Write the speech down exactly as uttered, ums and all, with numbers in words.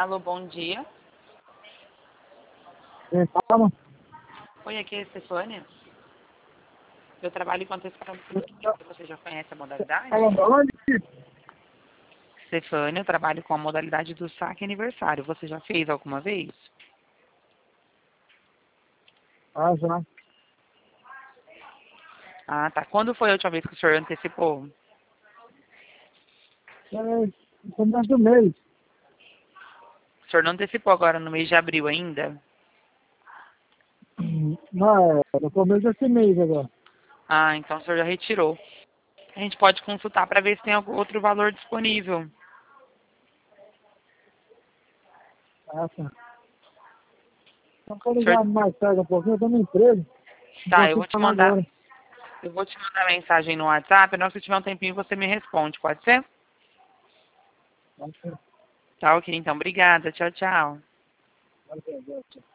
Alô, bom dia. Quem fala? Oi, aqui é a Stefânia. Eu trabalho com antecipação do saque. Você já conhece a modalidade? Fala de onde? Stefânia, eu trabalho com a modalidade do saque aniversário. Você já fez alguma vez? Ah, já. Ah, tá. Quando foi a última vez que o senhor antecipou? É, começo do mês. O senhor não antecipou agora no mês de abril ainda? Não, é no começo desse mês agora. Ah, então o senhor já retirou. A gente pode consultar para ver se tem algum outro valor disponível. Ah, tá. Então pode O senhor... ligar mais tarde um pouquinho, eu tô no emprego. Não Tá, eu consigo vou te falar mandar. agora. Eu vou te mandar mensagem no WhatsApp. Na hora que tiver um tempinho, você me responde, pode ser? Ok, Tá, ok, então. Obrigada. Tchau, tchau. ok, ok.